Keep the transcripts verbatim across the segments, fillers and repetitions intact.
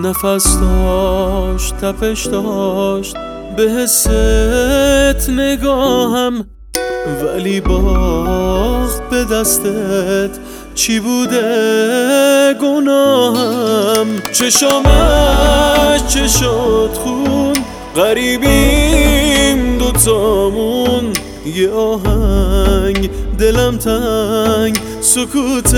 نفس داشت، تپش داشت به حست نگاهم، ولی باخت به دستت چی بوده گناهم. چشامش چشات خون، غریبیم دوتامون، یه آهنگ دلم تنگ، سکوت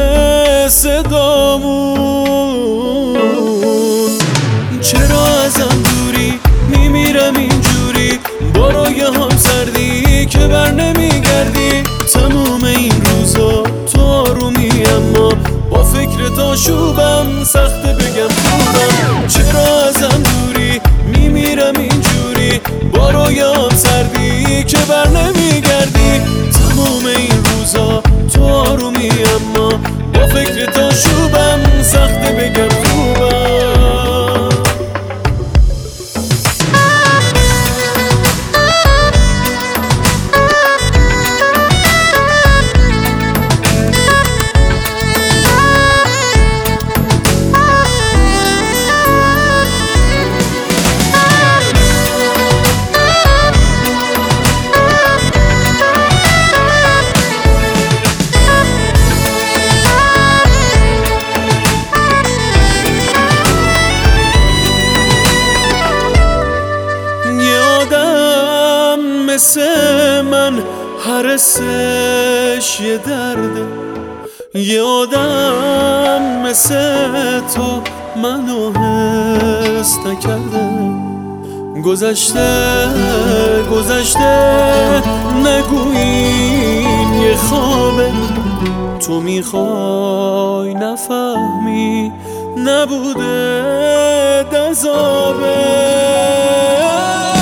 صدامون. چرا ازم دوری میمیرم اینجوری، با رویه هم سردی که بر نمیگردی. تموم این روزا تو آرومی، اما با فکرت آشوبم سخته بگم خوبم. چرا ازم دوری میمیرم اینجوری، با رویه هم سردی که بر نمیگردی. تموم این روزا تو آرومی، اما با فکرت آشوبم سخته بگم خوبم. مثل من هر حسش یه درده، یه آدم مثل تو منو حس نکرده. گذشته گذشته نگویین یه خوابه، تو میخوای نفهمی نبوده دذابه.